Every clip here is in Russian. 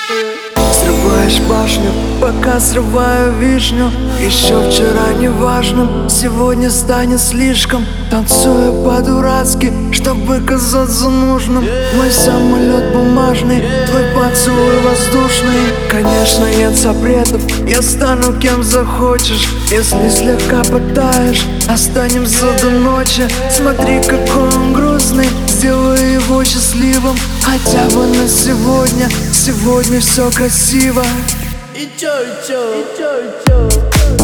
Срываешь башню, пока срываю вишню. Еще вчера неважным, сегодня станет слишком. Танцую по-дурацки, чтобы казаться нужным. Мой самолет бумажный, твой поцелуй воздушный. Конечно, нет запретов, я стану кем захочешь. Если слегка потаешь, останемся до ночи. Смотри, какой он грустный, сделай его счастливым. Хотя бы на сегодня, сегодня все красиво. И чё, и чё, и чё, и чё.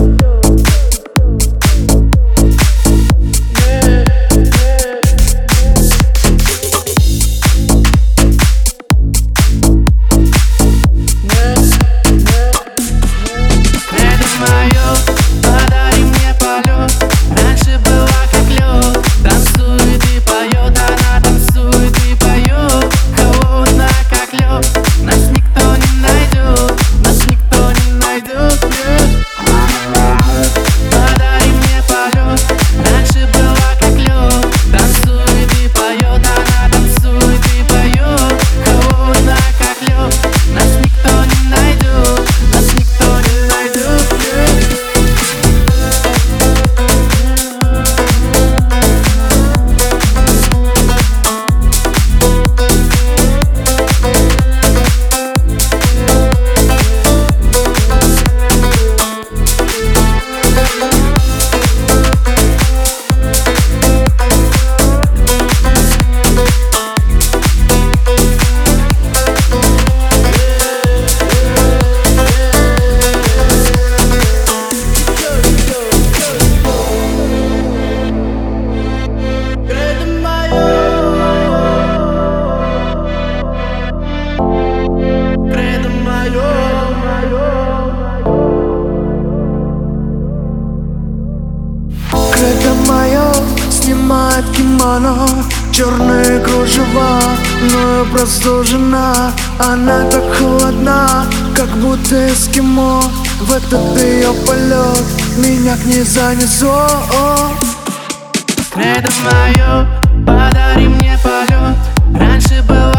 Кредо мое снимает кимоно, черные кружева, но я просто жена. Она так холодна, как будто эскимо. В этот ее полет меня к ней занесло. Кредо мое, подари мне полет. Раньше было